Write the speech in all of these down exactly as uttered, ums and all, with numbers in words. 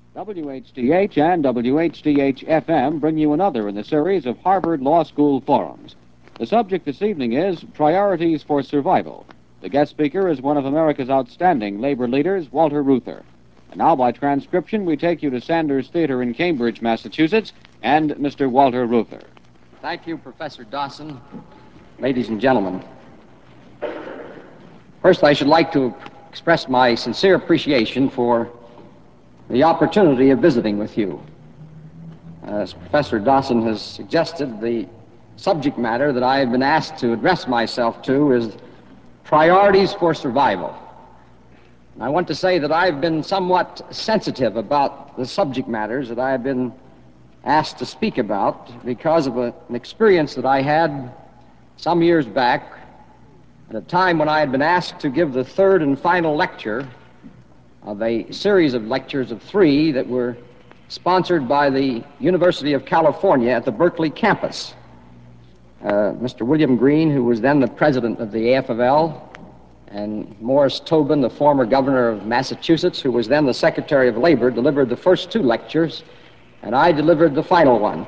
W H D H and W H D H F M bring you another in the series of Harvard Law School forums. The subject this evening is Priorities for Survival. The guest speaker is one of America's outstanding labor leaders, Walter Reuther. And now, by transcription, we take you to Sanders Theater in Cambridge, Massachusetts, and Mister Walter Reuther. Thank you, Professor Dawson. Ladies and gentlemen, first I should like to express my sincere appreciation for the opportunity of visiting with you. As Professor Dawson has suggested, the subject matter that I have been asked to address myself to is priorities for survival. And I want to say that I've been somewhat sensitive about the subject matters that I have been asked to speak about because of a, an experience that I had some years back at a time when I had been asked to give the third and final lecture of a series of lectures of three that were sponsored by the University of California at the Berkeley campus. Uh, Mister William Green, who was then the president of the A F of L, and Morris Tobin, the former governor of Massachusetts, who was then the Secretary of Labor, delivered the first two lectures, and I delivered the final one.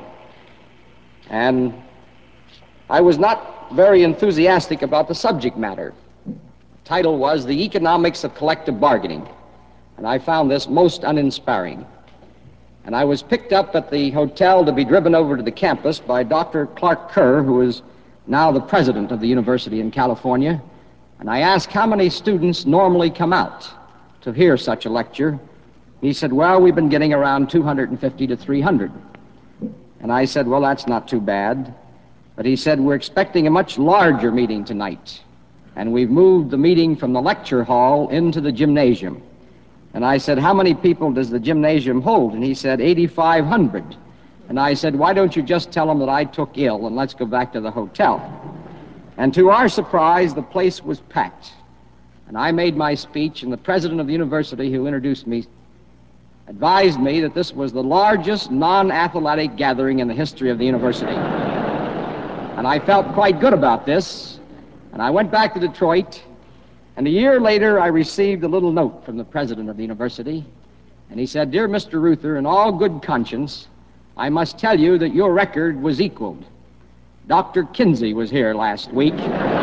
And I was not very enthusiastic about the subject matter. The title was The Economics of Collective Bargaining, and I found this most uninspiring. And I was picked up at the hotel to be driven over to the campus by Doctor Clark Kerr, who is now the president of the university in California, and I asked how many students normally come out to hear such a lecture. He said, well, we've been getting around two hundred fifty to three hundred. And I said, well, that's not too bad. But he said, we're expecting a much larger meeting tonight, and we've moved the meeting from the lecture hall into the gymnasium. And I said, how many people does the gymnasium hold? And he said, eighty-five hundred. And I said, why don't you just tell them that I took ill and let's go back to the hotel? And to our surprise, the place was packed. And I made my speech, and the president of the university, who introduced me, advised me that this was the largest non-athletic gathering in the history of the university. And I felt quite good about this, and I went back to Detroit, and a year later I received a little note from the president of the university, and he said, dear Mister Reuther, in all good conscience, I must tell you that your record was equaled. Doctor Kinsey was here last week,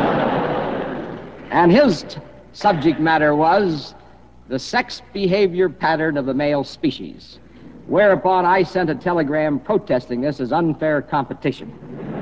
and his t- subject matter was the sex behavior pattern of the male species, whereupon I sent a telegram protesting this as unfair competition.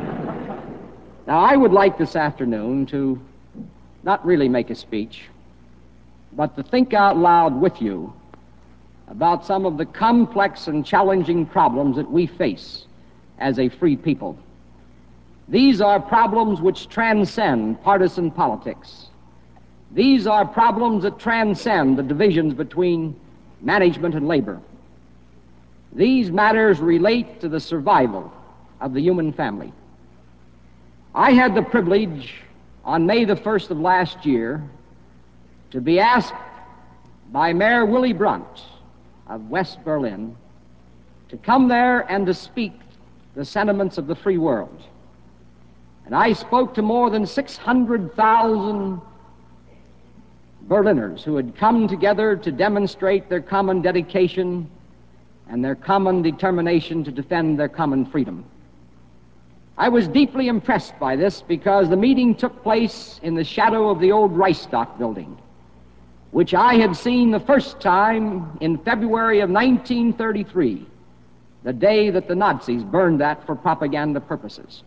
Now, I would like this afternoon to not really make a speech, but to think out loud with you about some of the complex and challenging problems that we face as a free people. These are problems which transcend partisan politics. These are problems that transcend the divisions between management and labor. These matters relate to the survival of the human family. I had the privilege on May the first of last year to be asked by Mayor Willy Brandt of West Berlin to come there and to speak the sentiments of the free world. And I spoke to more than six hundred thousand Berliners who had come together to demonstrate their common dedication and their common determination to defend their common freedom. I was deeply impressed by this because the meeting took place in the shadow of the old Reichstag building, which I had seen the first time in February of nineteen thirty-three, the day that the Nazis burned that for propaganda purposes.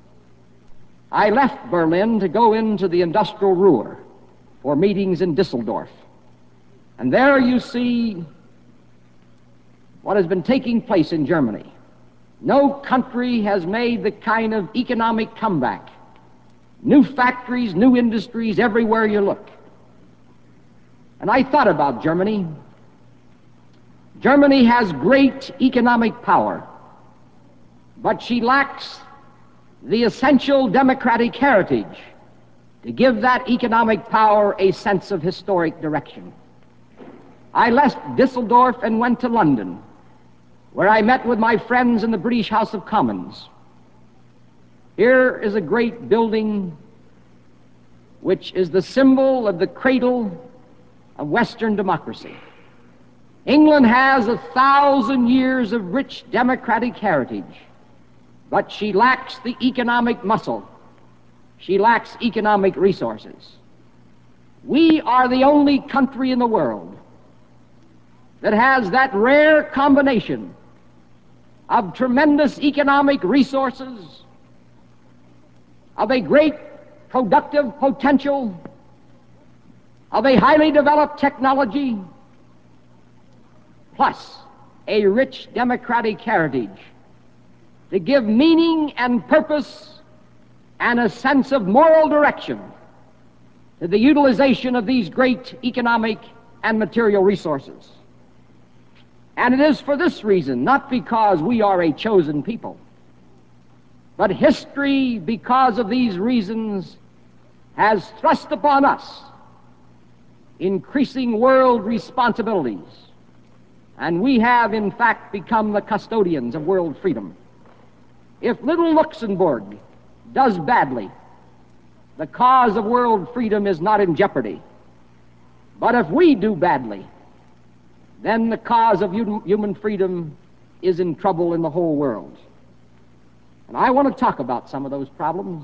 I left Berlin to go into the industrial Ruhr for meetings in Düsseldorf. And there you see what has been taking place in Germany. No country has made the kind of economic comeback. New factories, new industries everywhere you look. And I thought about Germany. Germany has great economic power, but she lacks the essential democratic heritage to give that economic power a sense of historic direction. I left Düsseldorf and went to London, where I met with my friends in the British House of Commons. Here is a great building which is the symbol of the cradle of Western democracy. England has a thousand years of rich democratic heritage, but she lacks the economic muscle. She lacks economic resources. We are the only country in the world that has that rare combination of tremendous economic resources, of a great productive potential, of a highly developed technology, plus a rich democratic heritage to give meaning and purpose and a sense of moral direction to the utilization of these great economic and material resources. And it is for this reason, not because we are a chosen people, but history, because of these reasons, has thrust upon us increasing world responsibilities. And we have, in fact, become the custodians of world freedom. If little Luxembourg does badly, the cause of world freedom is not in jeopardy. But if we do badly, then the cause of human freedom is in trouble in the whole world. And I want to talk about some of those problems.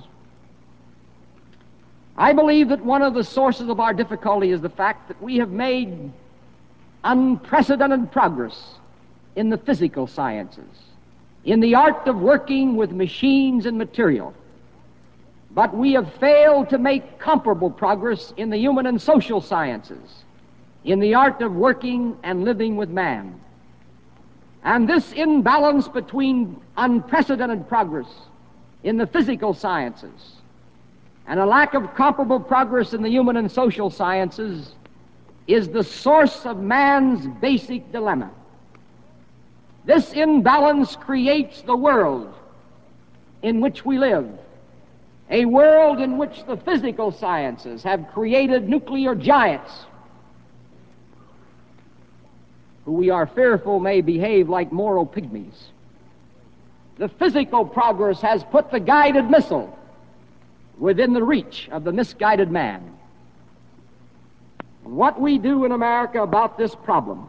I believe that one of the sources of our difficulty is the fact that we have made unprecedented progress in the physical sciences, in the art of working with machines and material. But we have failed to make comparable progress in the human and social sciences, in the art of working and living with man. And this imbalance between unprecedented progress in the physical sciences and a lack of comparable progress in the human and social sciences is the source of man's basic dilemma. This imbalance creates the world in which we live, a world in which the physical sciences have created nuclear giants who we are fearful may behave like moral pygmies. The physical progress has put the guided missile within the reach of the misguided man. And what we do in America about this problem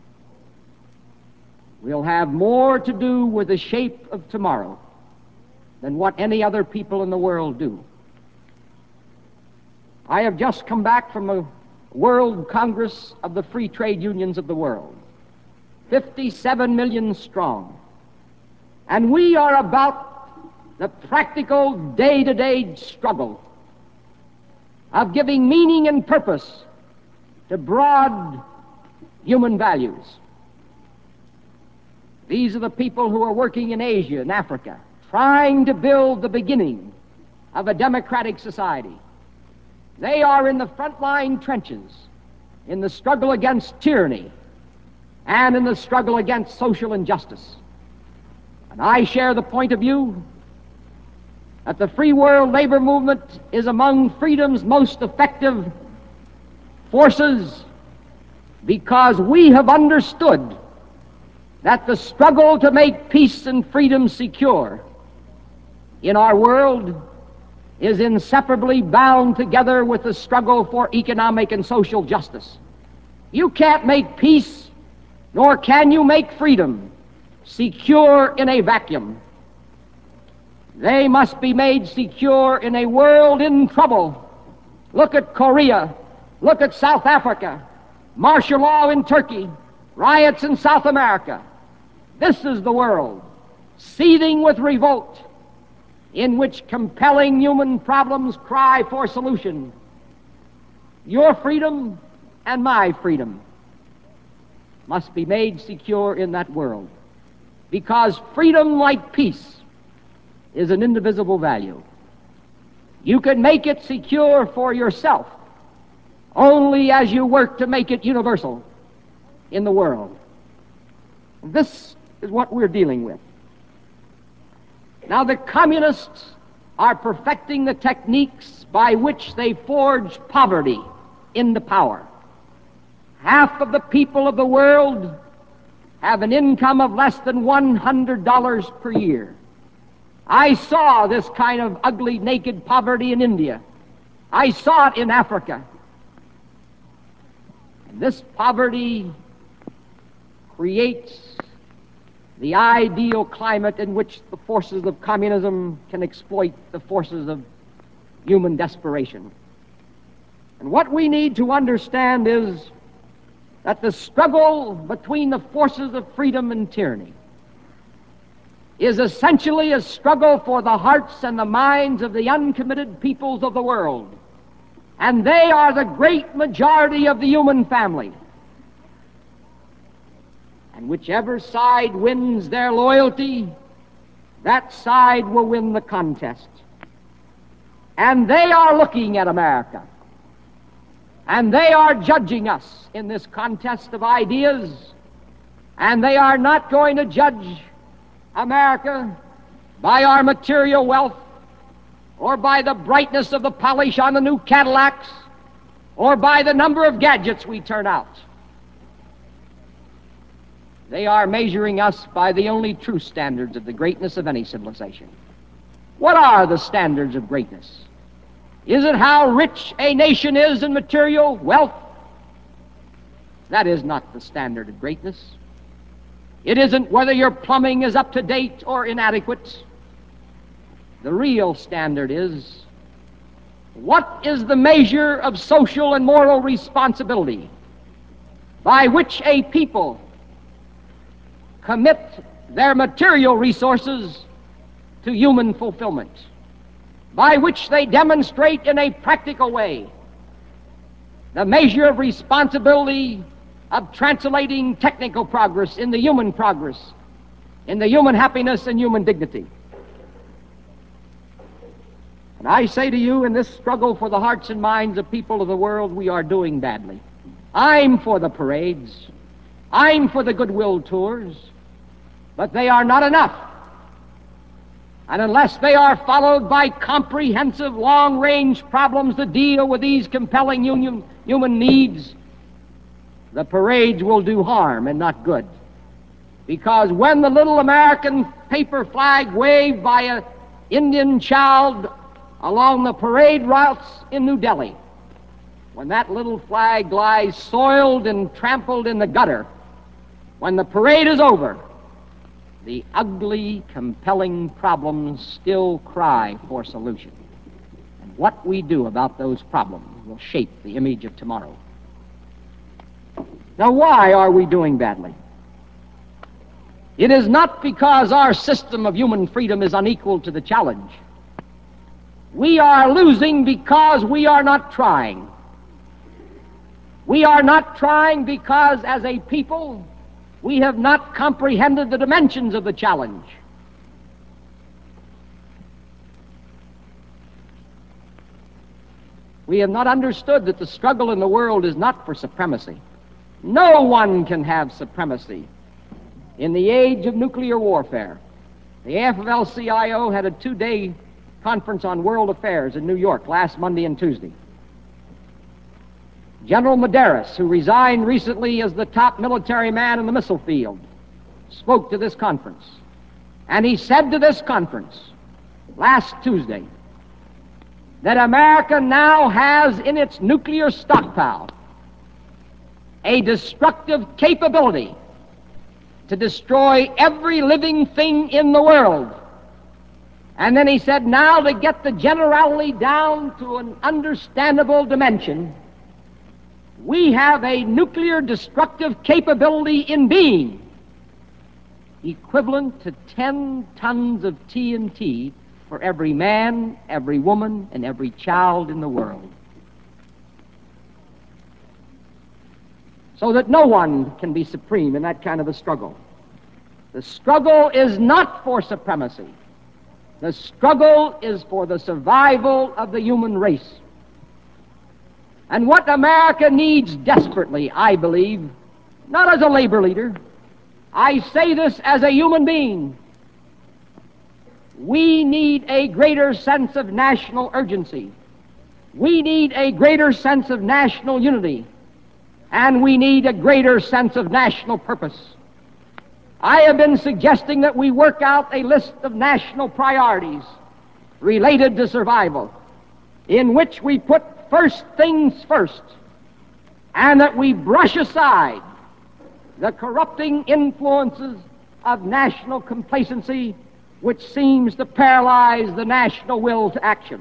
will have more to do with the shape of tomorrow than what any other people in the world do. I have just come back from a World Congress of the Free Trade Unions of the world, fifty-seven million strong. And we are about the practical day-to-day struggle of giving meaning and purpose to broad human values. These are the people who are working in Asia and Africa, trying to build the beginning of a democratic society. They are in the frontline trenches in the struggle against tyranny and in the struggle against social injustice. And I share the point of view that the free world labor movement is among freedom's most effective forces because we have understood that the struggle to make peace and freedom secure in our world is inseparably bound together with the struggle for economic and social justice. You can't make peace, nor can you make freedom secure in a vacuum. They must be made secure in a world in trouble. Look at Korea. Look at South Africa. Martial law in Turkey. Riots in South America. This is the world seething with revolt, in which compelling human problems cry for solution. Your freedom and my freedom must be made secure in that world, because freedom, like peace, is an indivisible value. You can make it secure for yourself only as you work to make it universal in the world. This is what we're dealing with. Now, the communists are perfecting the techniques by which they forge poverty into power. Half of the people of the world have an income of less than one hundred dollars per year. I saw this kind of ugly, naked poverty in India. I saw it in Africa. And this poverty creates the ideal climate in which the forces of communism can exploit the forces of human desperation. And what we need to understand is that the struggle between the forces of freedom and tyranny is essentially a struggle for the hearts and the minds of the uncommitted peoples of the world. And they are the great majority of the human family. And whichever side wins their loyalty, that side will win the contest. And they are looking at America. And they are judging us in this contest of ideas. And they are not going to judge America by our material wealth, or by the brightness of the polish on the new Cadillacs, or by the number of gadgets we turn out. They are measuring us by the only true standards of the greatness of any civilization. What are the standards of greatness? Is it how rich a nation is in material wealth? That is not the standard of greatness. It isn't whether your plumbing is up to date or inadequate. The real standard is, what is the measure of social and moral responsibility by which a people commit their material resources to human fulfillment, by which they demonstrate in a practical way the measure of responsibility of translating technical progress into human progress, in the human happiness and human dignity. And I say to you, in this struggle for the hearts and minds of people of the world, we are doing badly. I'm for the parades, I'm for the goodwill tours, but they are not enough. And unless they are followed by comprehensive, long-range problems to deal with these compelling union, human needs, the parades will do harm and not good. Because when the little American paper flag waved by an Indian child along the parade routes in New Delhi, when that little flag lies soiled and trampled in the gutter, when the parade is over, the ugly, compelling problems still cry for solution. And what we do about those problems will shape the image of tomorrow. Now, why are we doing badly? It is not because our system of human freedom is unequal to the challenge. We are losing because we are not trying. We are not trying because, as a people, we have not comprehended the dimensions of the challenge. We have not understood that the struggle in the world is not for supremacy. No one can have supremacy in the age of nuclear warfare. The A F L C I O had a two-day conference on world affairs in New York last Monday and Tuesday. General Medeiros, who resigned recently as the top military man in the missile field, spoke to this conference. And he said to this conference last Tuesday that America now has in its nuclear stockpile a destructive capability to destroy every living thing in the world. And then he said, now to get the generality down to an understandable dimension, we have a nuclear destructive capability in being equivalent to ten tons of T N T for every man, every woman, and every child in the world. So that no one can be supreme in that kind of a struggle. The struggle is not for supremacy. The struggle is for the survival of the human race. And what America needs desperately, I believe, not as a labor leader, I say this as a human being, we need a greater sense of national urgency. We need a greater sense of national unity. And we need a greater sense of national purpose. I have been suggesting that we work out a list of national priorities related to survival, in which we put first things first, and that we brush aside the corrupting influences of national complacency which seems to paralyze the national will to action.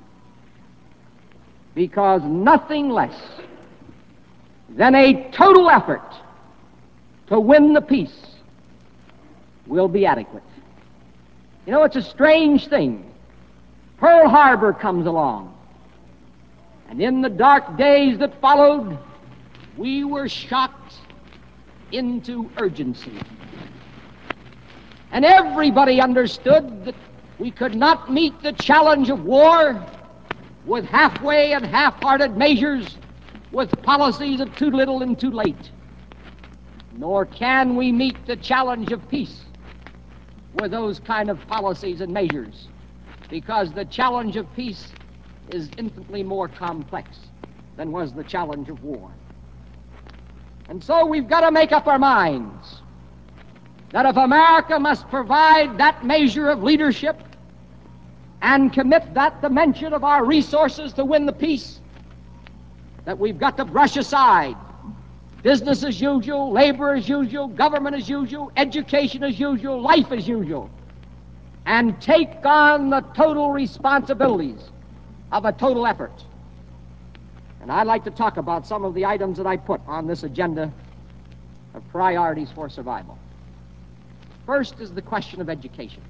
Because nothing less than a total effort to win the peace will be adequate. You know, it's a strange thing. Pearl Harbor comes along, and in the dark days that followed, we were shocked into urgency. And everybody understood that we could not meet the challenge of war with halfway and half-hearted measures, with policies of too little and too late. Nor can we meet the challenge of peace with those kind of policies and measures, because the challenge of peace is infinitely more complex than was the challenge of war. And so we've got to make up our minds that if America must provide that measure of leadership and commit that dimension of our resources to win the peace, that we've got to brush aside business as usual, labor as usual, government as usual, education as usual, life as usual, and take on the total responsibilities of a total effort. And I'd like to talk about some of the items that I put on this agenda of priorities for survival. First is the question of education.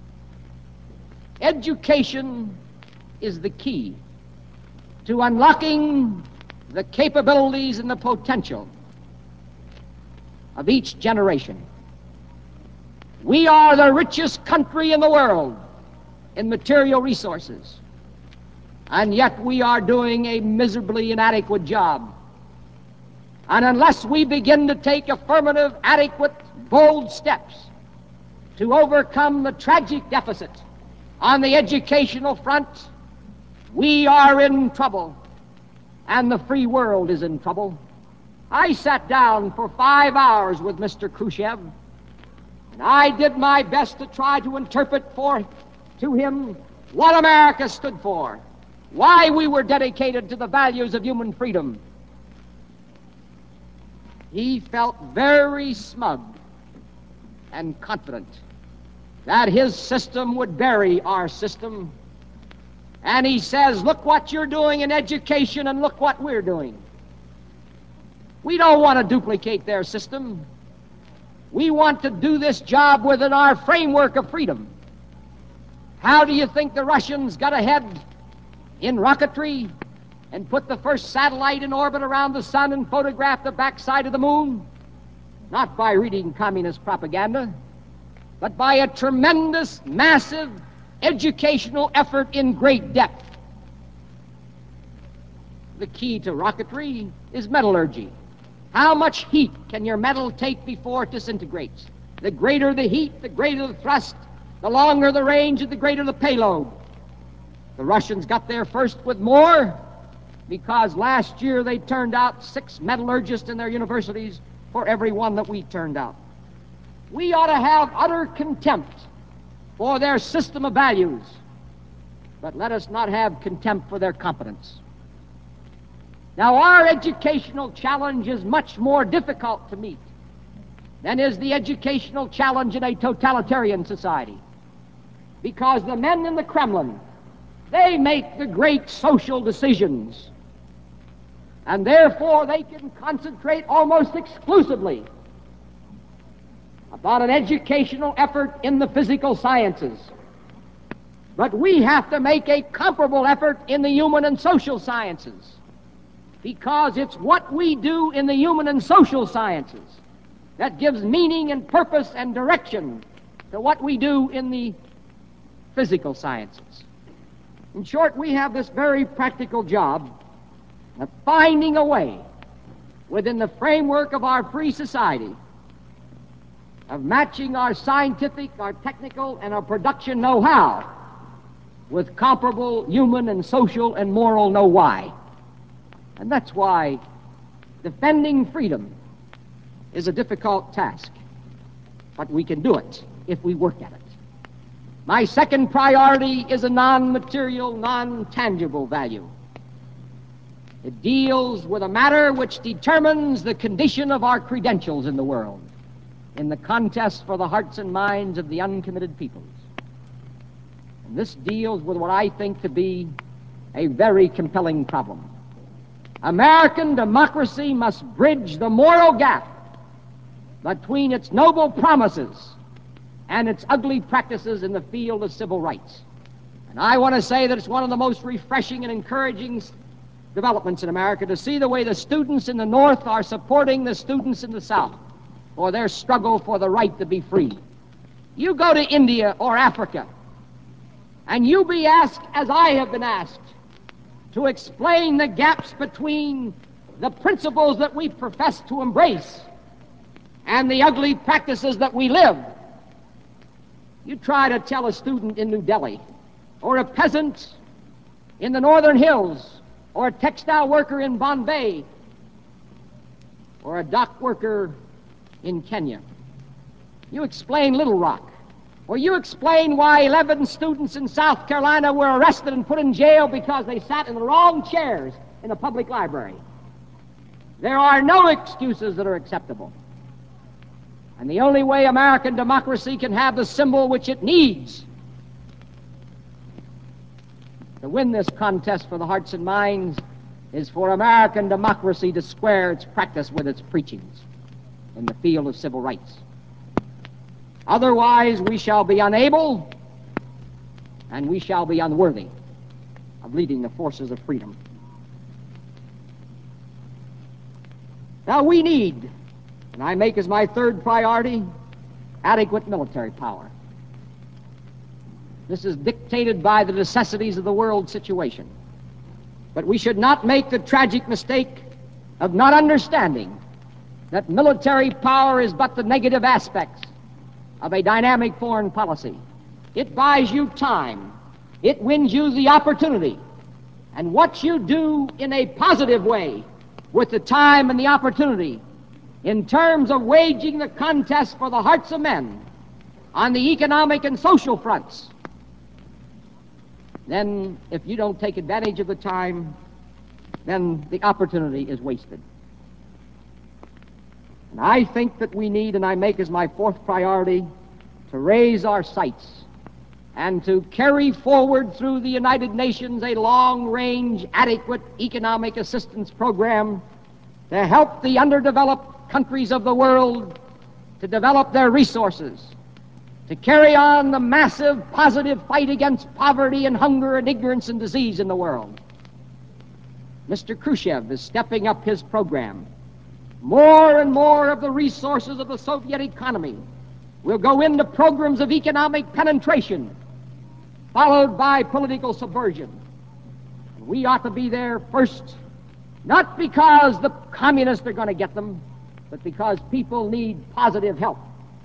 Education is the key to unlocking the capabilities and the potential of each generation. We are the richest country in the world in material resources, and yet we are doing a miserably inadequate job. And unless we begin to take affirmative, adequate, bold steps to overcome the tragic deficit on the educational front, we are in trouble, and the free world is in trouble. I sat down for five hours with Mister Khrushchev, and I did my best to try to interpret for to him what America stood for, why we were dedicated to the values of human freedom. He felt very smug and confident that his system would bury our system. And he says, look what you're doing in education and look what we're doing. We don't want to duplicate their system. We want to do this job within our framework of freedom. How do you think the Russians got ahead in rocketry and put the first satellite in orbit around the sun and photographed the backside of the moon? Not by reading communist propaganda, but by a tremendous, massive educational effort in great depth. The key to rocketry is metallurgy. How much heat can your metal take before it disintegrates? The greater the heat, the greater the thrust, the longer the range, and the greater the payload. The Russians got there first with more because last year they turned out six metallurgists in their universities for every one that we turned out. We ought to have utter contempt for their system of values, but let us not have contempt for their competence. Now, our educational challenge is much more difficult to meet than is the educational challenge in a totalitarian society, because the men in the Kremlin, they make the great social decisions, and therefore they can concentrate almost exclusively about an educational effort in the physical sciences. But we have to make a comparable effort in the human and social sciences, because it's what we do in the human and social sciences that gives meaning and purpose and direction to what we do in the physical sciences. In short, we have this very practical job of finding a way within the framework of our free society of matching our scientific, our technical, and our production know-how with comparable human and social and moral know-why. And that's why defending freedom is a difficult task, but we can do it if we work at it. My second priority is a non-material, non-tangible value. It deals with a matter which determines the condition of our credentials in the world, in the contest for the hearts and minds of the uncommitted peoples. And this deals with what I think to be a very compelling problem. American democracy must bridge the moral gap between its noble promises and its ugly practices in the field of civil rights. And I want to say that it's one of the most refreshing and encouraging developments in America to see the way the students in the North are supporting the students in the South for their struggle for the right to be free. You go to India or Africa, and you be asked, as I have been asked, to explain the gaps between the principles that we profess to embrace and the ugly practices that we live. You try to tell a student in New Delhi, or a peasant in the northern hills, or a textile worker in Bombay, or a dock worker in Kenya. You explain Little Rock, or you explain why eleven students in South Carolina were arrested and put in jail because they sat in the wrong chairs in a public library. There are no excuses that are acceptable. And the only way American democracy can have the symbol which it needs to win this contest for the hearts and minds is for American democracy to square its practice with its preachings in the field of civil rights. Otherwise, we shall be unable and we shall be unworthy of leading the forces of freedom. Now, we need, and I make as my third priority, adequate military power. This is dictated by the necessities of the world situation. But we should not make the tragic mistake of not understanding that military power is but the negative aspects of a dynamic foreign policy. It buys you time. It wins you the opportunity. And what you do in a positive way with the time and the opportunity in terms of waging the contest for the hearts of men on the economic and social fronts, then if you don't take advantage of the time, then the opportunity is wasted. And I think that we need, and I make as my fourth priority, to raise our sights and to carry forward through the United Nations a long-range, adequate economic assistance program to help the underdeveloped countries of the world to develop their resources, to carry on the massive positive fight against poverty and hunger and ignorance and disease in the world. Mister Khrushchev is stepping up his program. More and more of the resources of the Soviet economy will go into programs of economic penetration, followed by political subversion. And we ought to be there first, not because the communists are going to get them, but because people need positive help.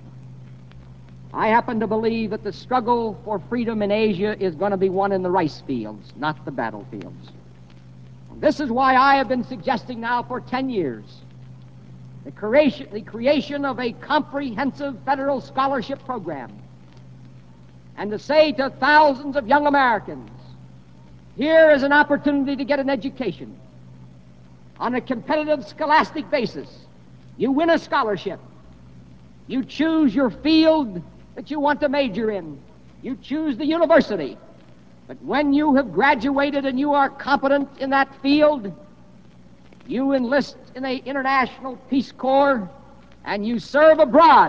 I happen to believe that the struggle for freedom in Asia is going to be won in the rice fields, not the battlefields. And this is why I have been suggesting now for ten years the creation, the creation of a comprehensive federal scholarship program, and to say to thousands of young Americans, here is an opportunity to get an education on a competitive scholastic basis. You win a scholarship. You choose your field that you want to major in. You choose the university. But when you have graduated and you are competent in that field, you enlist in an international Peace Corps and you serve abroad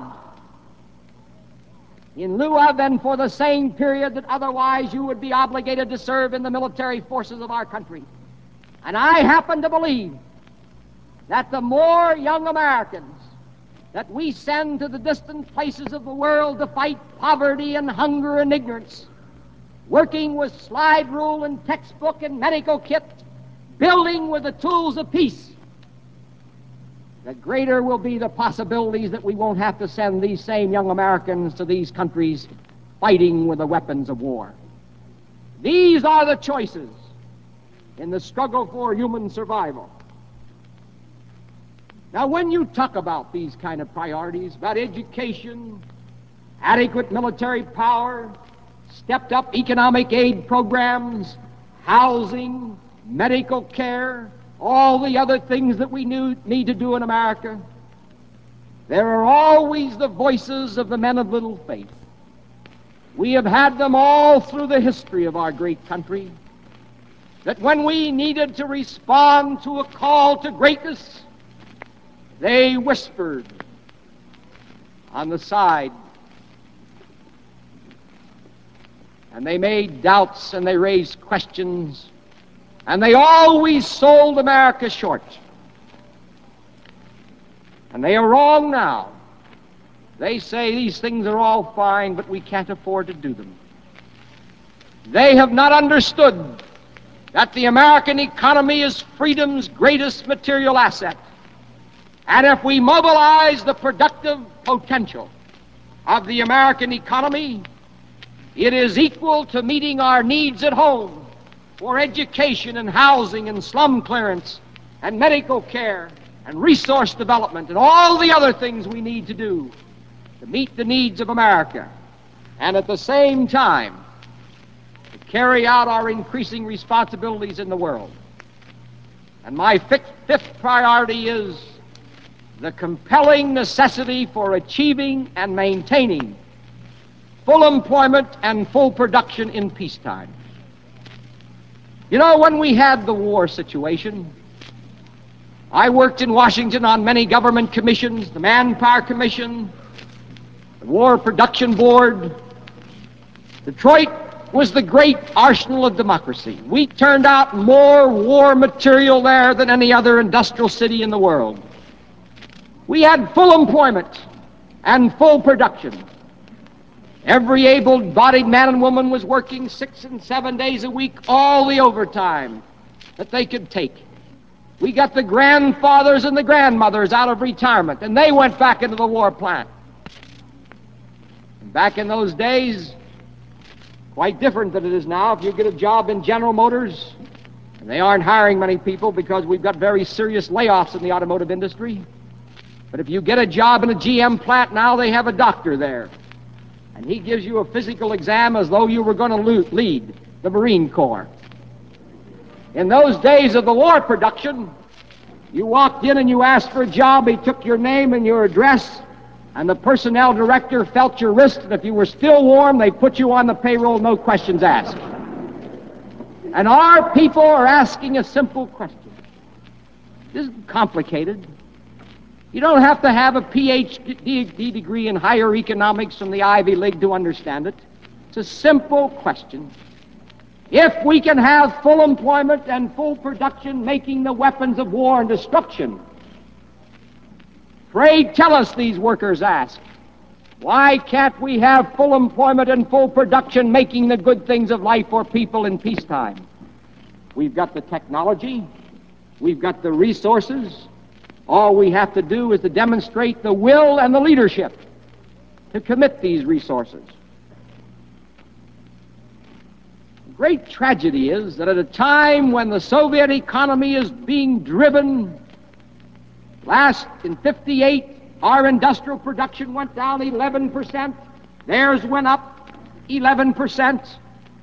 in lieu of and for the same period that otherwise you would be obligated to serve in the military forces of our country. And I happen to believe that the more young Americans that we send to the distant places of the world to fight poverty and hunger and ignorance, working with slide rule and textbook and medical kit, building with the tools of peace, the greater will be the possibilities that we won't have to send these same young Americans to these countries fighting with the weapons of war. These are the choices in the struggle for human survival. Now, when you talk about these kind of priorities, about education, adequate military power, stepped-up economic aid programs, housing, medical care, all the other things that we knew, need to do in America, there are always the voices of the men of little faith. We have had them all through the history of our great country, that when we needed to respond to a call to greatness, they whispered on the side, and they made doubts and they raised questions, and they always sold America short. And they are wrong now. They say these things are all fine, but we can't afford to do them. They have not understood that the American economy is freedom's greatest material asset. And if we mobilize the productive potential of the American economy, it is equal to meeting our needs at home for education and housing and slum clearance and medical care and resource development and all the other things we need to do to meet the needs of America, and at the same time to carry out our increasing responsibilities in the world. And my fifth, fifth priority is the compelling necessity for achieving and maintaining full employment and full production in peacetime. You know, when we had the war situation, I worked in Washington on many government commissions, the Manpower Commission, the War Production Board. Detroit was the great arsenal of democracy. We turned out more war material there than any other industrial city in the world. We had full employment and full production. Every able-bodied man and woman was working six and seven days a week, all the overtime that they could take. We got the grandfathers and the grandmothers out of retirement, and they went back into the war plant. And back in those days, quite different than it is now. If you get a job in General Motors, and they aren't hiring many people because we've got very serious layoffs in the automotive industry, but if you get a job in a G M plant now, they have a doctor there, and he gives you a physical exam as though you were going to lead the Marine Corps. In those days of the war production, you walked in and you asked for a job, he took your name and your address, and the personnel director felt your wrist, and if you were still warm, they put you on the payroll, no questions asked. And our people are asking a simple question. It isn't complicated. You don't have to have a P H D degree in higher economics from the Ivy League to understand it. It's a simple question. If we can have full employment and full production making the weapons of war and destruction, pray tell us, these workers ask, why can't we have full employment and full production making the good things of life for people in peacetime? We've got the technology, we've got the resources. All we have to do is to demonstrate the will and the leadership to commit these resources. The great tragedy is that at a time when the Soviet economy is being driven, last in fifty-eight, our industrial production went down eleven percent, theirs went up eleven percent.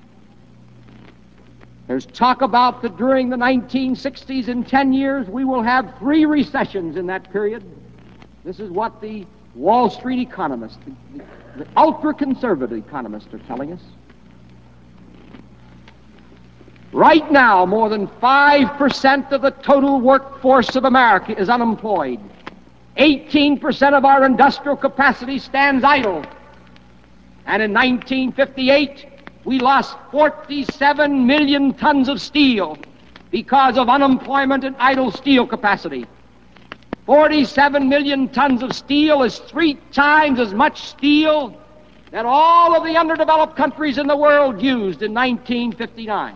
There's talk about that during the nineteen sixties, in ten years, we will have three recessions in that period. This is what the Wall Street economists, the, the, the ultra-conservative economists are telling us. Right now, more than five percent of the total workforce of America is unemployed. eighteen percent of our industrial capacity stands idle. And in nineteen fifty-eight, we lost forty-seven million tons of steel because of unemployment and idle steel capacity. forty-seven million tons of steel is three times as much steel that all of the underdeveloped countries in the world used in nineteen fifty-nine.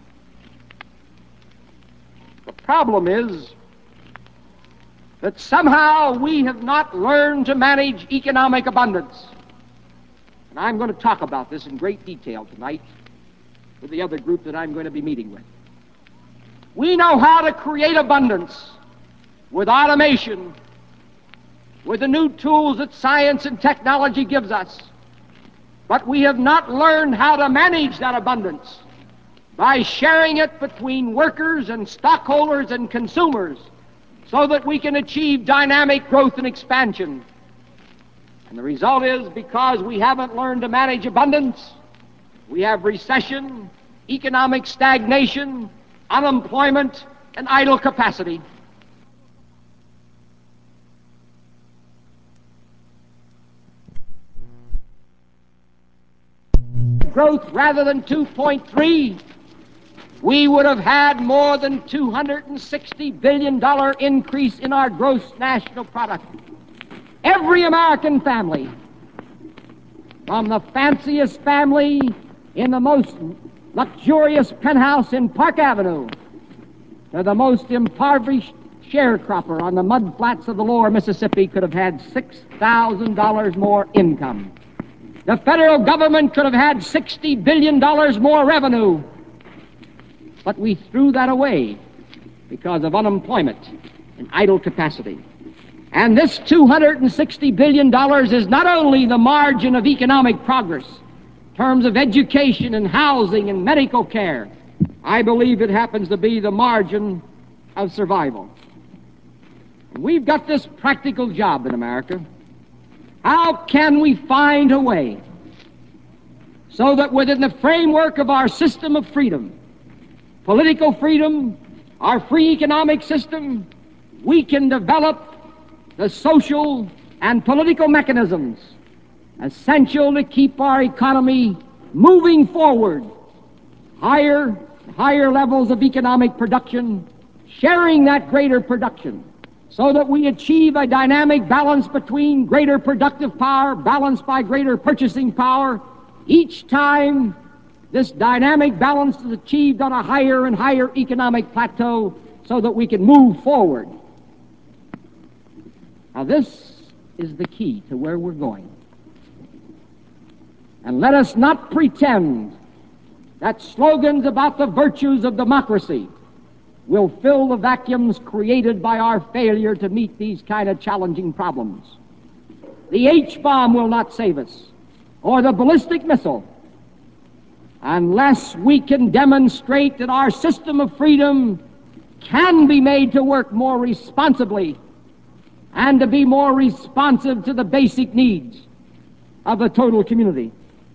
The problem is that somehow we have not learned to manage economic abundance. And I'm going to talk about this in great detail tonight with the other group that I'm going to be meeting with. We know how to create abundance with automation, with the new tools that science and technology gives us. But we have not learned how to manage that abundance by sharing it between workers and stockholders and consumers so that we can achieve dynamic growth and expansion. And the result is, because we haven't learned to manage abundance, we have recession, economic stagnation, unemployment, and idle capacity. Growth rather than two point three, we would have had more than two hundred sixty billion dollars increase in our gross national product. Every American family, from the fanciest family in the most luxurious penthouse in Park Avenue to the most impoverished sharecropper on the mud flats of the lower Mississippi, could have had six thousand dollars more income. The federal government could have had sixty billion dollars more revenue. But we threw that away because of unemployment and idle capacity. And this two hundred sixty billion dollars is not only the margin of economic progress in terms of education and housing and medical care. I believe it happens to be the margin of survival. And we've got this practical job in America. How can we find a way so that within the framework of our system of freedom, political freedom, our free economic system, we can develop the social and political mechanisms essential to keep our economy moving forward, higher, higher levels of economic production, sharing that greater production, so that we achieve a dynamic balance between greater productive power balanced by greater purchasing power. Each time this dynamic balance is achieved on a higher and higher economic plateau so that we can move forward. Now, this is the key to where we're going. And let us not pretend that slogans about the virtues of democracy will fill the vacuums created by our failure to meet these kind of challenging problems. The H-bomb will not save us, or the ballistic missile, unless we can demonstrate that our system of freedom can be made to work more responsibly and to be more responsive to the basic needs of the total community.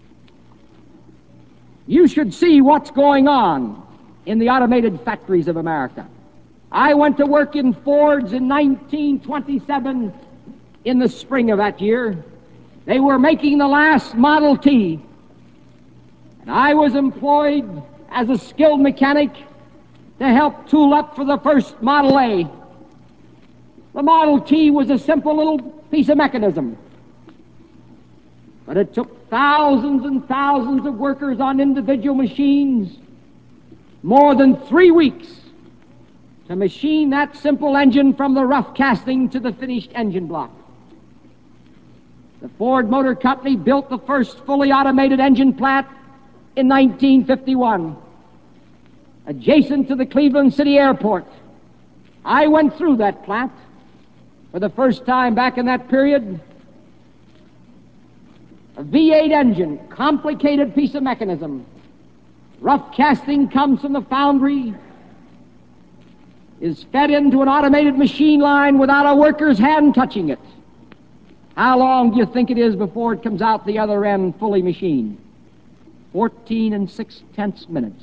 You should see what's going on in the automated factories of America. I went to work in Ford's in nineteen twenty-seven in the spring of that year. They were making the last Model T, and I was employed as a skilled mechanic to help tool up for the first Model A. The Model T was a simple little piece of mechanism, but it took thousands and thousands of workers on individual machines more than three weeks to machine that simple engine from the rough casting to the finished engine block. The Ford Motor Company built the first fully automated engine plant in nineteen fifty-one, adjacent to the Cleveland City Airport. I went through that plant for the first time back in that period. A V eight engine, complicated piece of mechanism. Rough casting comes from the foundry, is fed into an automated machine line without a worker's hand touching it. How long do you think it is before it comes out the other end fully machined? Fourteen and six tenths minutes.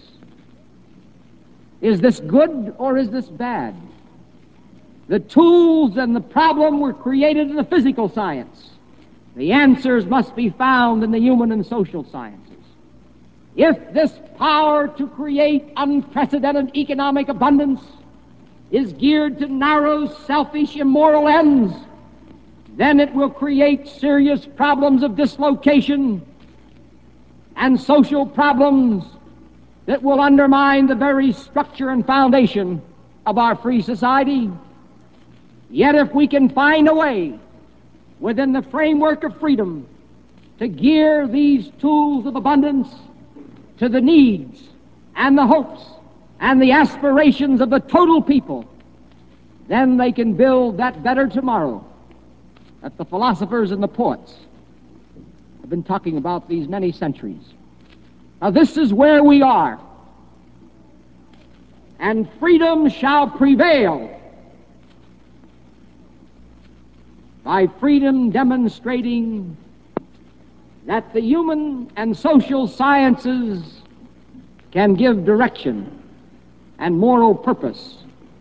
Is this good or is this bad? The tools and the problem were created in the physical science. The answers must be found in the human and social sciences. If this power to create unprecedented economic abundance is geared to narrow, selfish, immoral ends, then it will create serious problems of dislocation and social problems that will undermine the very structure and foundation of our free society. Yet if we can find a way within the framework of freedom to gear these tools of abundance to the needs and the hopes and the aspirations of the total people, then they can build that better tomorrow that the philosophers and the poets have been talking about these many centuries. Now, this is where we are. and freedom shall prevail. By freedom demonstrating that the human and social sciences can give direction and moral purpose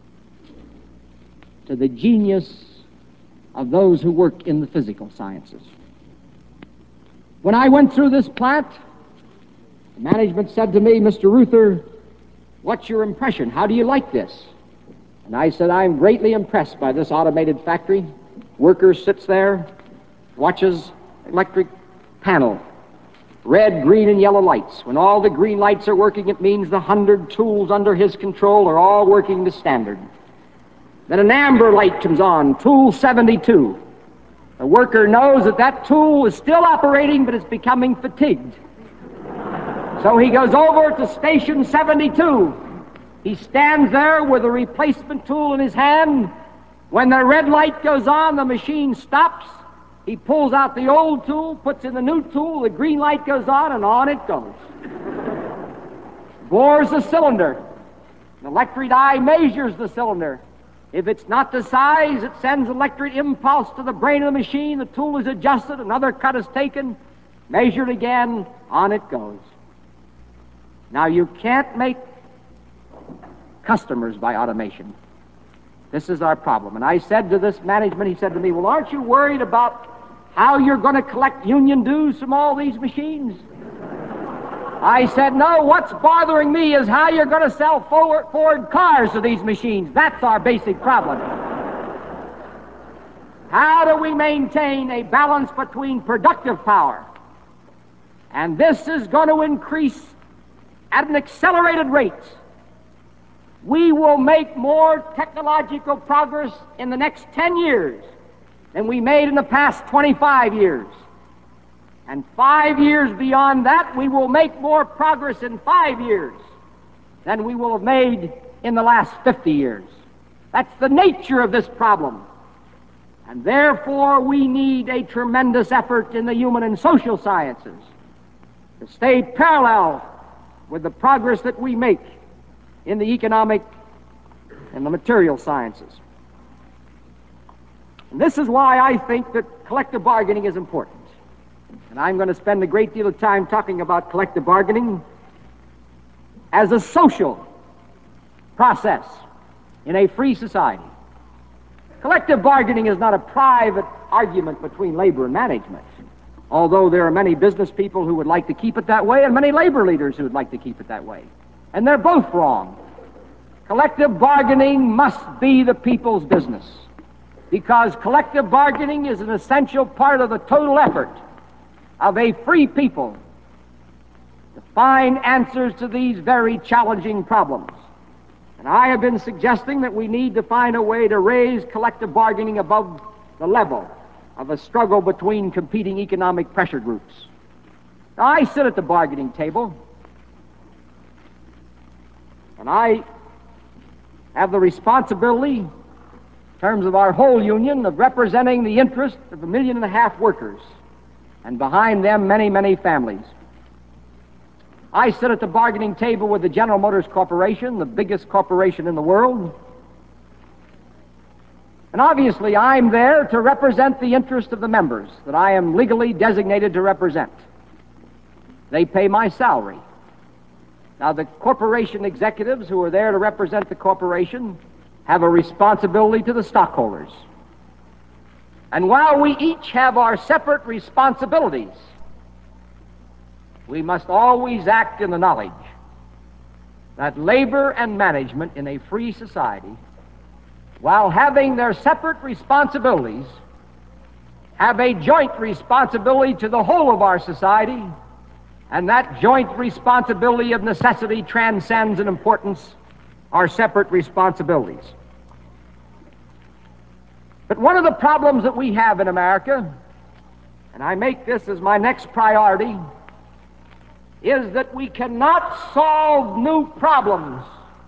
to the genius of those who work in the physical sciences. When I went through this plant, the management said to me, "Mister Reuther, what's your impression? How do you like this?" And I said, "I'm greatly impressed by this automated factory. Worker sits there, watches electric panel, red, green, and yellow lights. When all the green lights are working, it means the hundred tools under his control are all working to standard. Then an amber light comes on, tool seventy-two. The worker knows that that tool is still operating, but it's becoming fatigued. So he goes over to station seventy-two. He stands there with a replacement tool in his hand. When the red light goes on, the machine stops. He pulls out the old tool, puts in the new tool, the green light goes on, and on it goes. Bores the cylinder. An electric eye measures the cylinder. If it's not the size, it sends electric impulse to the brain of the machine. The tool is adjusted, another cut is taken, measured again, on it goes. Now, you can't make customers by automation. This is our problem. And I said to this management, he said to me, "Well, aren't you worried about how you're going to collect union dues from all these machines?" I said, "No, what's bothering me is how you're going to sell Ford, Ford cars to these machines. That's our basic problem. How do we maintain a balance between productive power?" And this is going to increase at an accelerated rate. We will make more technological progress in the next ten years than we made in the past twenty-five years. And five years beyond that, we will make more progress in five years than we will have made in the last fifty years. That's the nature of this problem. And therefore, we need a tremendous effort in the human and social sciences to stay parallel with the progress that we make in the economic and the material sciences. And this is why I think that collective bargaining is important. And I'm going to spend a great deal of time talking about collective bargaining as a social process in a free society. Collective bargaining is not a private argument between labor and management, although there are many business people who would like to keep it that way and many labor leaders who would like to keep it that way. And they're both wrong. Collective bargaining must be the people's business, because collective bargaining is an essential part of the total effort of a free people to find answers to these very challenging problems. And I have been suggesting that we need to find a way to raise collective bargaining above the level of a struggle between competing economic pressure groups. Now, I sit at the bargaining table, and I have the responsibility, in terms of our whole union, of representing the interest of a million and a half workers, and behind them many, many families. I sit at the bargaining table with the General Motors Corporation, the biggest corporation in the world. And obviously, I'm there to represent the interest of the members that I am legally designated to represent. They pay my salary. Now, the corporation executives who are there to represent the corporation have a responsibility to the stockholders. And while we each have our separate responsibilities, we must always act in the knowledge that labor and management in a free society, while having their separate responsibilities, have a joint responsibility to the whole of our society, and that joint responsibility of necessity transcends in importance our separate responsibilities. But one of the problems that we have in America, and I make this as my next priority, is that we cannot solve new problems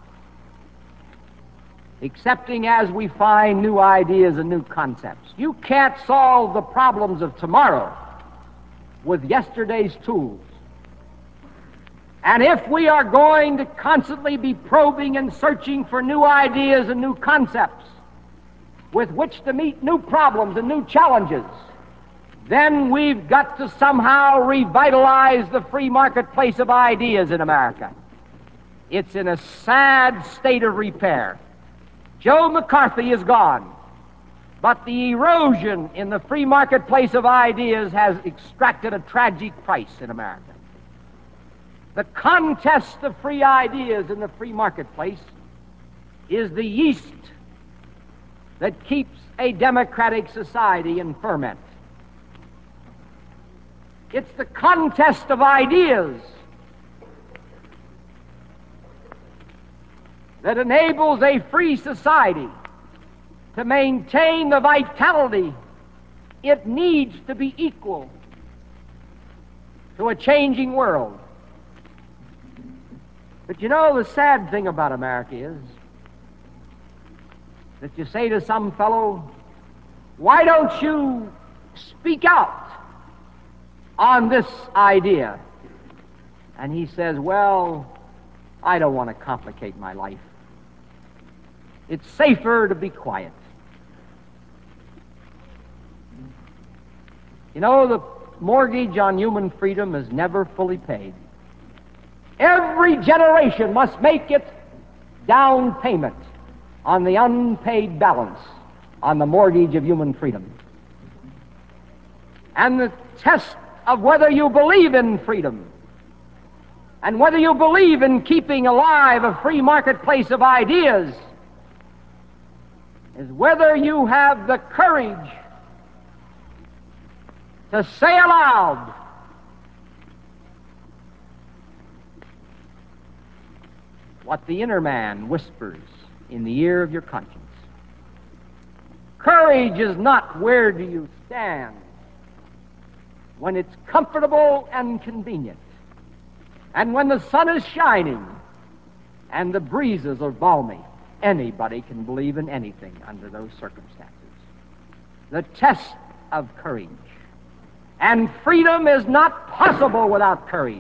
excepting as we find new ideas and new concepts. You can't solve the problems of tomorrow with yesterday's tools. And if we are going to constantly be probing and searching for new ideas and new concepts with which to meet new problems and new challenges, then we've got to somehow revitalize the free marketplace of ideas in America. It's in a sad state of repair. Joe McCarthy is gone, but the erosion in the free marketplace of ideas has extracted a tragic price in America. The contest of free ideas in the free marketplace is the yeast that keeps a democratic society in ferment. It's the contest of ideas that enables a free society to maintain the vitality it needs to be equal to a changing world. But you know, the sad thing about America is that you say to some fellow, why don't you speak out on this idea? And he says, well, I don't want to complicate my life. It's safer to be quiet. You know, the mortgage on human freedom is never fully paid. Every generation must make its down payment on the unpaid balance on the mortgage of human freedom. And the test of whether you believe in freedom and whether you believe in keeping alive a free marketplace of ideas is whether you have the courage to say aloud, what the inner man whispers in the ear of your conscience. Courage is not where do you stand when it's comfortable and convenient, and when the sun is shining and the breezes are balmy. Anybody can believe in anything under those circumstances. The test of courage. And freedom is not possible without courage.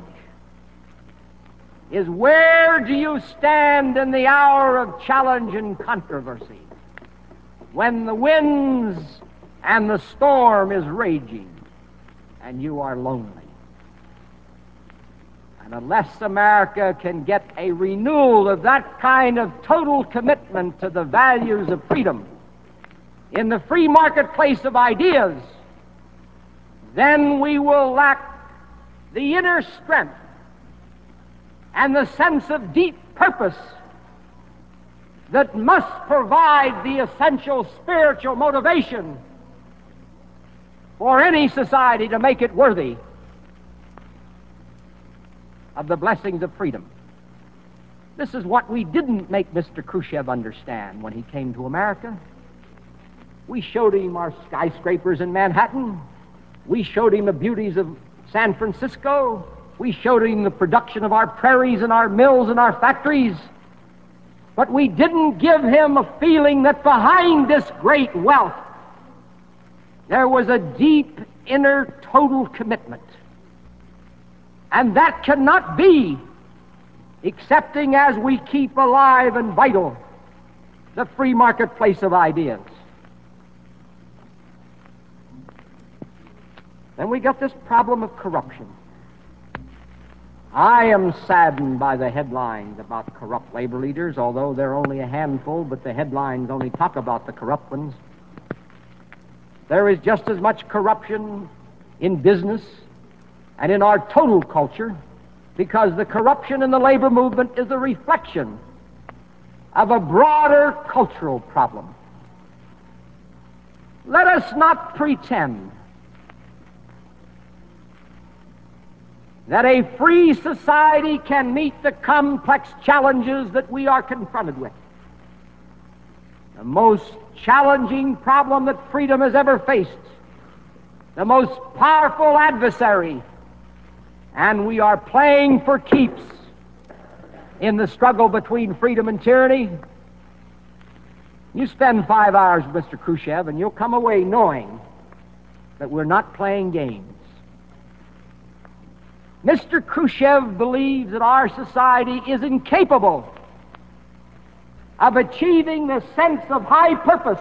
Is where do you stand in the hour of challenge and controversy, when the winds and the storm is raging and you are lonely? And unless America can get a renewal of that kind of total commitment to the values of freedom in the free marketplace of ideas, then we will lack the inner strength and the sense of deep purpose that must provide the essential spiritual motivation for any society to make it worthy of the blessings of freedom. This is what we didn't make Mister Khrushchev understand when he came to America. We showed him our skyscrapers in Manhattan. We showed him the beauties of San Francisco. We showed him the production of our prairies and our mills and our factories. But we didn't give him a feeling that behind this great wealth there was a deep inner total commitment. And that cannot be excepting as we keep alive and vital the free marketplace of ideas. Then we got this problem of corruption. I am saddened by the headlines about corrupt labor leaders, although they're only a handful, but the headlines only talk about the corrupt ones. There is just as much corruption in business and in our total culture, because the corruption in the labor movement is a reflection of a broader cultural problem. Let us not pretend that a free society can meet the complex challenges that we are confronted with. The most challenging problem that freedom has ever faced, the most powerful adversary, and we are playing for keeps in the struggle between freedom and tyranny. You spend five hours with Mister Khrushchev and you'll come away knowing that we're not playing games. Mister Khrushchev believes that our society is incapable of achieving the sense of high purpose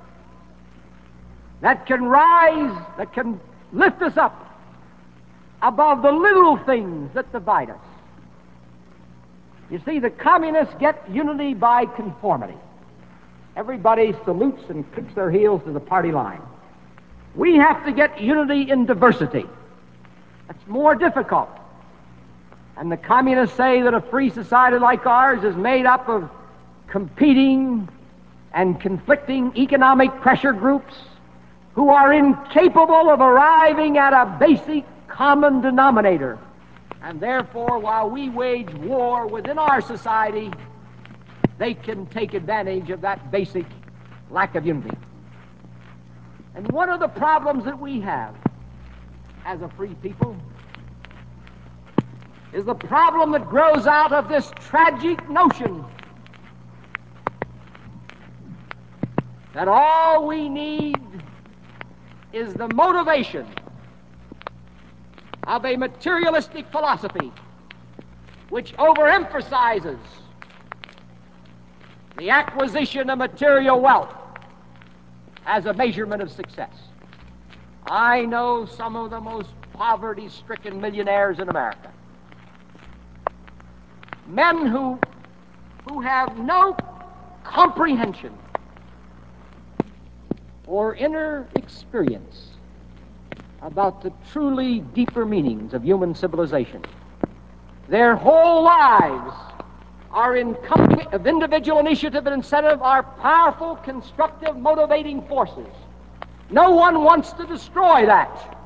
that can rise, that can lift us up above the little things that divide us. You see, the communists get unity by conformity. Everybody salutes and clicks their heels to the party line. We have to get unity in diversity. That's more difficult. And the communists say that a free society like ours is made up of competing and conflicting economic pressure groups who are incapable of arriving at a basic common denominator. And therefore, while we wage war within our society, they can take advantage of that basic lack of unity. And one of the problems that we have as a free people is the problem that grows out of this tragic notion that all we need is the motivation of a materialistic philosophy which overemphasizes the acquisition of material wealth as a measurement of success. I know some of the most poverty-stricken millionaires in America. Men who, who have no comprehension or inner experience about the truly deeper meanings of human civilization. Their whole lives are in company of individual initiative and incentive, are powerful, constructive, motivating forces. No one wants to destroy that.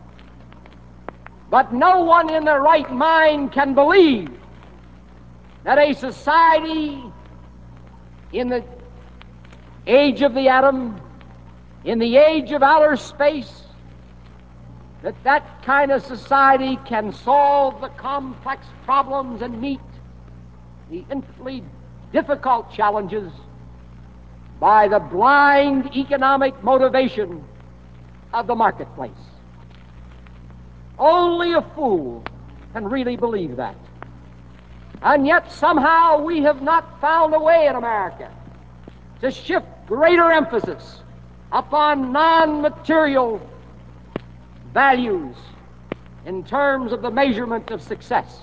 But no one in their right mind can believe that a society in the age of the atom, in the age of outer space, that that kind of society can solve the complex problems and meet the infinitely difficult challenges by the blind economic motivation of the marketplace. Only a fool can really believe that. And yet somehow we have not found a way in America to shift greater emphasis upon non-material values in terms of the measurement of success.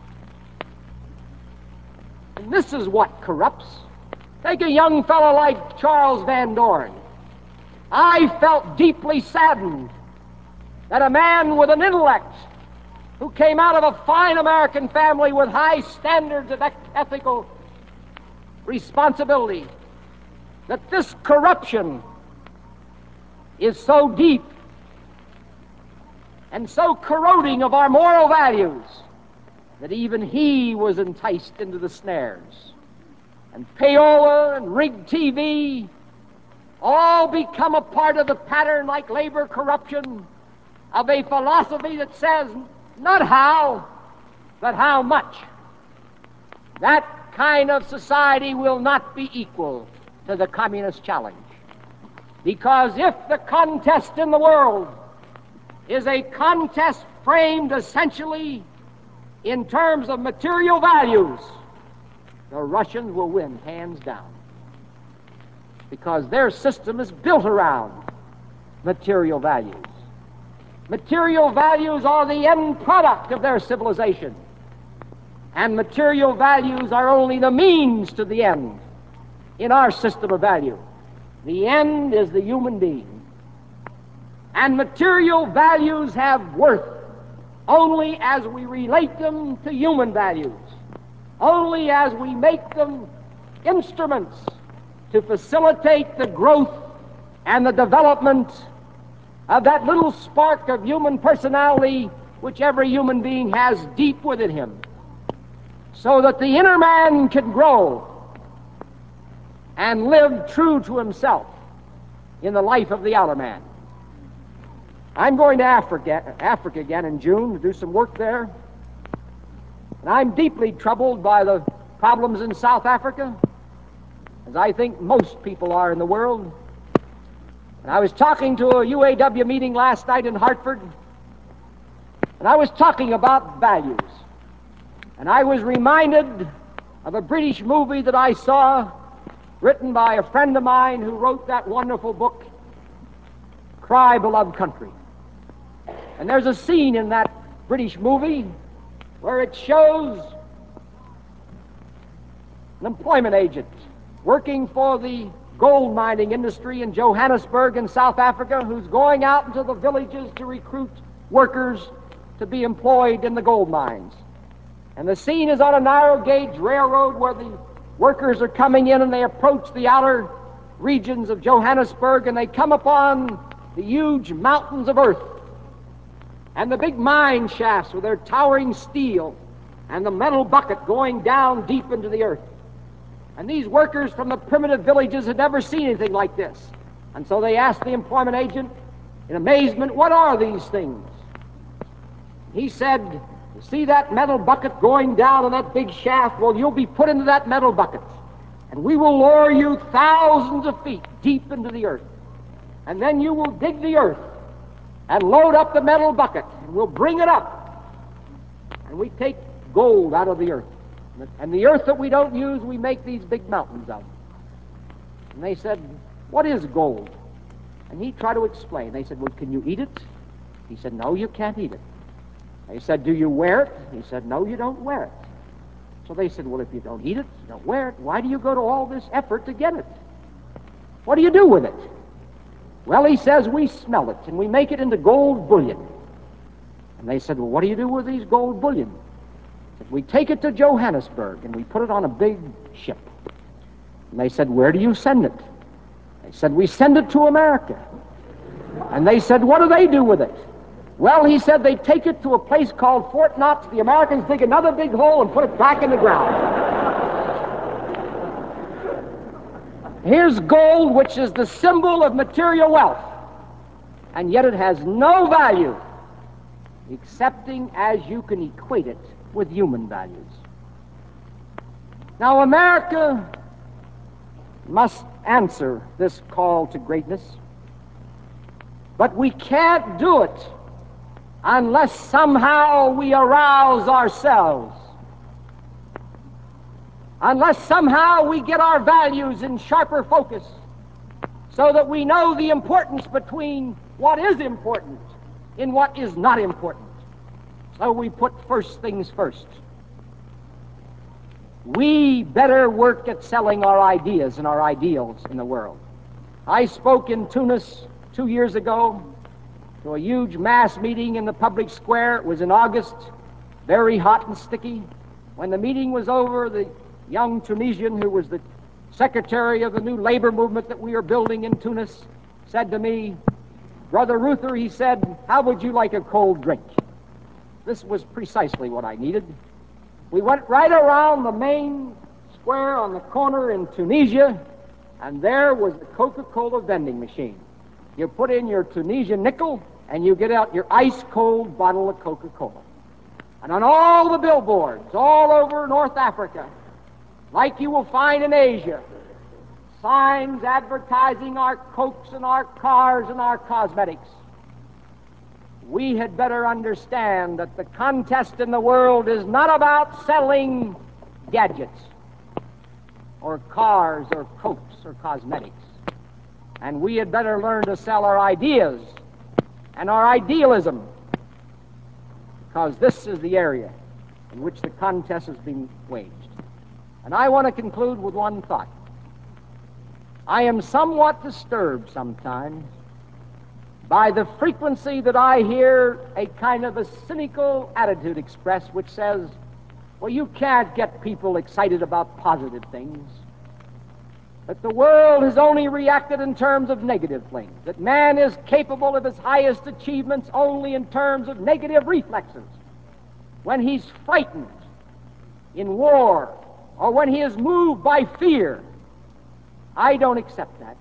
And this is what corrupts. Take a young fellow like Charles Van Doren. I felt deeply saddened that a man with an intellect who came out of a fine American family with high standards of ethical responsibility, that this corruption is so deep and so corroding of our moral values that even he was enticed into the snares. And payola and rigged T V all become a part of the pattern, like labor corruption, of a philosophy that says not how, but how much. That kind of society will not be equal to the communist challenge. Because if the contest in the world is a contest framed essentially in terms of material values, the Russians will win hands down. Because their system is built around material values. Material values are the end product of their civilization. And material values are only the means to the end in our system of value. The end is the human being. And material values have worth only as we relate them to human values, only as we make them instruments to facilitate the growth and the development of that little spark of human personality which every human being has deep within him, so that the inner man can grow and live true to himself in the life of the outer man. I'm going to Africa, Africa again in June to do some work there. And I'm deeply troubled by the problems in South Africa, as I think most people are in the world. And I was talking to a U A W meeting last night in Hartford, And I was talking about values. And I was reminded of a British movie that I saw, written by a friend of mine who wrote that wonderful book, Cry, Beloved Country. And there's a scene in that British movie where it shows an employment agent working for the gold mining industry in Johannesburg in South Africa, who's going out into the villages to recruit workers to be employed in the gold mines. And the scene is on a narrow gauge railroad where the workers are coming in, and they approach the outer regions of Johannesburg, and they come upon the huge mountains of earth and the big mine shafts with their towering steel and the metal bucket going down deep into the earth. And these workers from the primitive villages had never seen anything like this. And so they asked the employment agent in amazement, "What are these things?" He said, "You see that metal bucket going down in that big shaft? Well, you'll be put into that metal bucket, and we will lower you thousands of feet deep into the earth. And then you will dig the earth and load up the metal bucket, and we'll bring it up. And we take gold out of the earth. And the earth that we don't use, we make these big mountains out of." And they said, "What is gold?" And he tried to explain. They said, "Well, can you eat it?" He said, "No, you can't eat it." They said, "Do you wear it?" He said, "No, you don't wear it." So they said, "Well, if you don't eat it, you don't wear it, why do you go to all this effort to get it? What do you do with it?" Well, he says, "We smell it, and we make it into gold bullion." And they said, "Well, what do you do with these gold bullion?" He said, "We take it to Johannesburg, and we put it on a big ship." And they said, "Where do you send it?" They said, "We send it to America." And they said, "What do they do with it?" Well, he said, they take it to a place called Fort Knox. The Americans dig another big hole and put it back in the ground. Here's gold, which is the symbol of material wealth, and yet it has no value, excepting as you can equate it with human values. Now, America must answer this call to greatness, but we can't do it unless somehow we arouse ourselves, unless somehow we get our values in sharper focus so that we know the importance between what is important and what is not important. So we put first things first. We better work at selling our ideas and our ideals in the world. I spoke in Tunis two years ago to a huge mass meeting in the public square. It was in August, very hot and sticky. When the meeting was over, the young Tunisian, who was the secretary of the new labor movement that we are building in Tunis, said to me, "Brother Ruther," he said, "how would you like a cold drink?" This was precisely what I needed. We went right around the main square on the corner in Tunisia, and there was the Coca-Cola vending machine. You put in your Tunisian nickel, and you get out your ice-cold bottle of Coca-Cola. And on all the billboards all over North Africa, like you will find in Asia, signs advertising our Cokes and our cars and our cosmetics. We had better understand that the contest in the world is not about selling gadgets or cars or Cokes or cosmetics. And we had better learn to sell our ideas and our idealism, because this is the area in which the contest is being waged. And I want to conclude with one thought. I am somewhat disturbed sometimes by the frequency that I hear a kind of a cynical attitude expressed which says, well, you can't get people excited about positive things. That the world has only reacted in terms of negative things. That man is capable of his highest achievements only in terms of negative reflexes. When he's frightened in war, or when he is moved by fear. I don't accept that.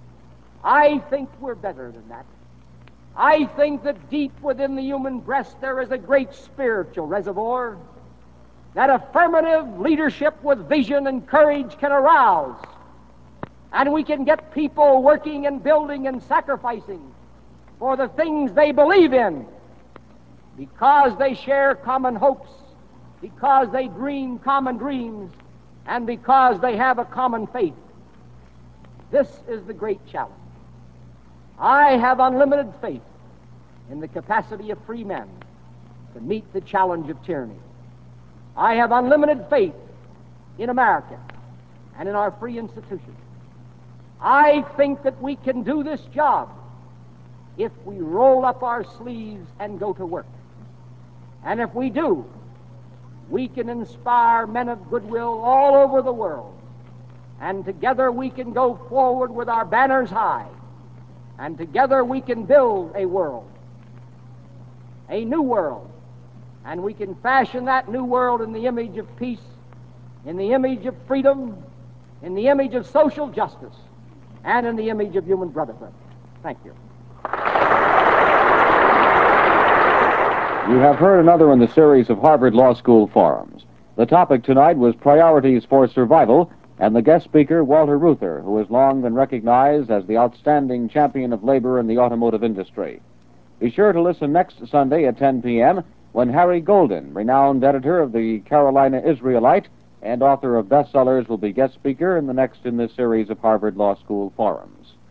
I think we're better than that. I think that deep within the human breast there is a great spiritual reservoir that affirmative leadership with vision and courage can arouse. And we can get people working and building and sacrificing for the things they believe in. because they share common hopes, because they dream common dreams, and because they have a common faith. This is the great challenge. I have unlimited faith in the capacity of free men to meet the challenge of tyranny. I have unlimited faith in America and in our free institutions. I think that we can do this job if we roll up our sleeves and go to work. And if we do, we can inspire men of goodwill all over the world. And together we can go forward with our banners high. And together we can build a world, a new world. And we can fashion that new world in the image of peace, in the image of freedom, in the image of social justice, and in the image of human brotherhood. Thank you. You have heard another in the series of Harvard Law School forums. The topic tonight was Priorities for Survival, and the guest speaker, Walter Reuther, who has long been recognized as the outstanding champion of labor in the automotive industry. Be sure to listen next Sunday at ten p.m. when Harry Golden, renowned editor of the Carolina Israelite and author of bestsellers, will be guest speaker in the next in this series of Harvard Law School forums.